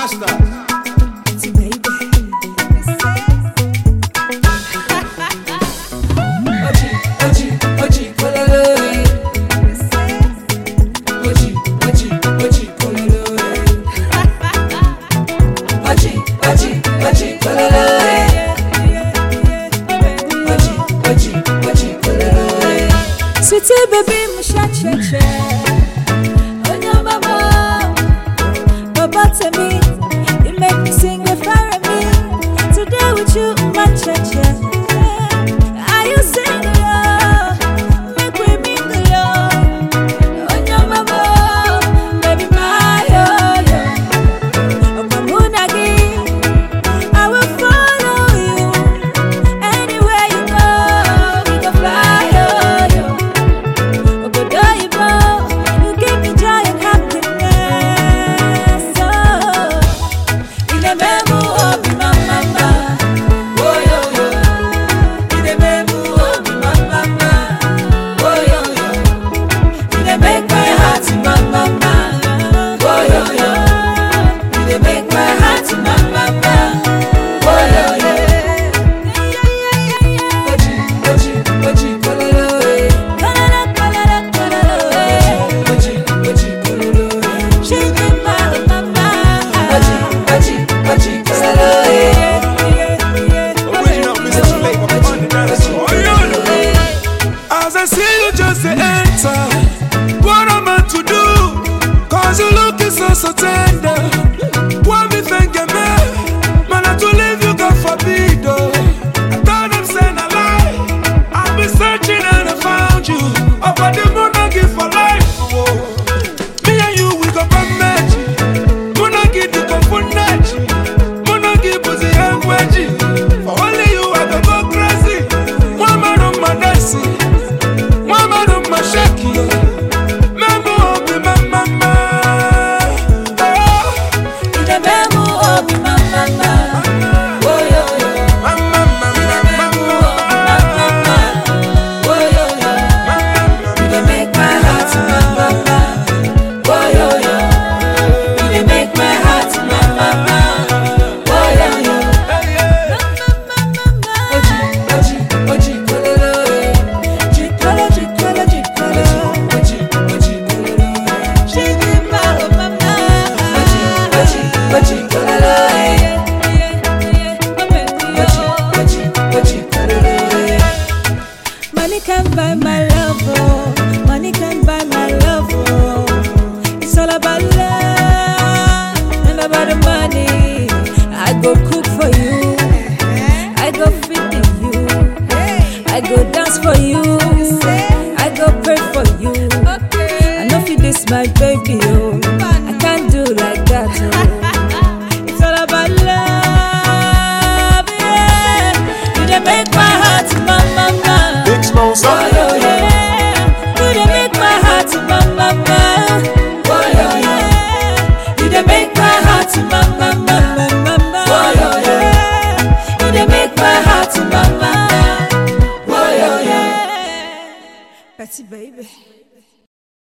Master. Sweetie baby, mushacheche. Onya mama, Baba to me, you make me sing a fire me. Today with you, mushacheche. Are you single? Make we mingle. Onya mama, baby my yo. Okamunagi, I will follow you anywhere you go. We can fly. So tender, what me think you man? Man, I to leave you, God forbid. I thought I'm saying a lie. I've been searching and I found you. Up at the moon, I give for life. Whoa. Me and you, we go for match. Moon, I give you for night. Moon, I give pussy and wedgie. For only you, I can go crazy. One man on my dance, one man on my shaky. Money can buy my love, oh. Money can buy my love, oh. It's all about love and about the money. I go cook for you, I go feed you, I go dance for you, I go pray for you. I know if this my baby, oh, I can't do like that, oh. It's all about love, yeah. You just make